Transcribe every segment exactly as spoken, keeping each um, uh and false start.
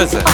بزن.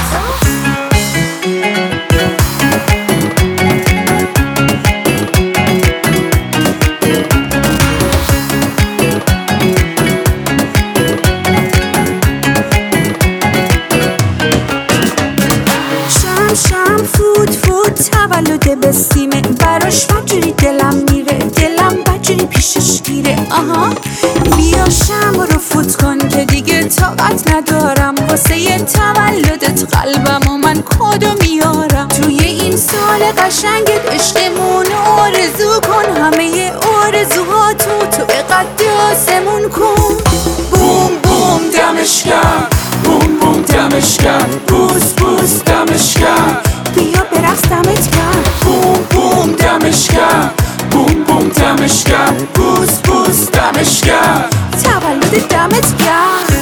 شم فوت فوت تولد بسیمه، براش بجوری دلم میره، دلم بجوری پیشش گیره. آها بیا شم رو فوت کن که دیگه طاقت ندارم، واسه یه تولدت قلبم و من کدو میارم. توی این سال قشنگت عشقمون آرزو کن، همه آرزوهاتو تو قد آسمون کن. بوم بوم دمش کرد، بوم بوم دمش کرد، بوس بوس دمش کرد، بیا برقص دمت کرد. بوم بوم دمش کرد، بوم بوم دمش کرد، بوس بوس دمش کرد، تولد دمت کرد.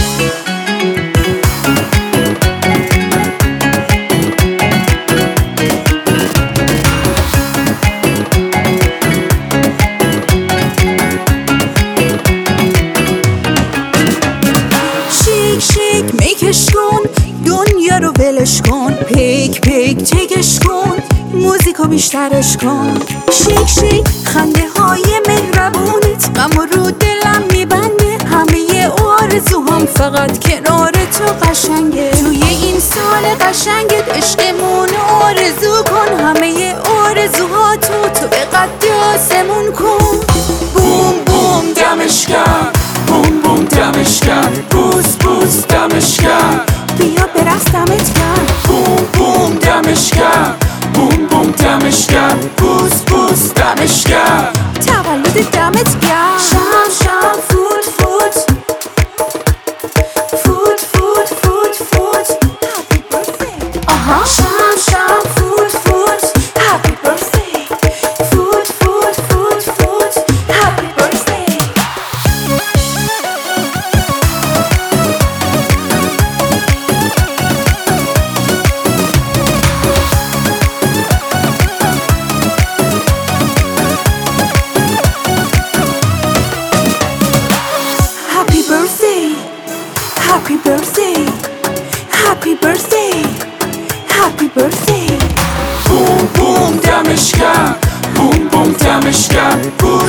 شیک میکش کن، دنیا رو ولش کن، پیک پیک تکش کن، موزیکو بیشترش کن. شیک شیک خنده های مهربونت غم رو دلم میبنده، همه آرزوهام فقط کنار تو قشنگه. توی این سال قشنگت عشقمون آرزو کن، همه آرزوهاتو تو قد آسمون کن. بوم بوم دمش کرد، بوم بوم دمش کرد، بوس بوس دمش کرد، بیا برقص دمت کرد. بوم بوم دمش کرد، بوم بوم دمش کرد، بوس بوس دمش کرد، تولد دمت کرد. شم شم فوت فوت فوت فوت فوت فوت هپی برثدی. آها شم شم فوت فوت هپی برثدی، فوت فوت فوت فوت هپی برثدی. Happy birthday, happy birthday, happy birthday, happy birthday. بوم بوم دمش کرد، بوم بوم دمش کرد، بوس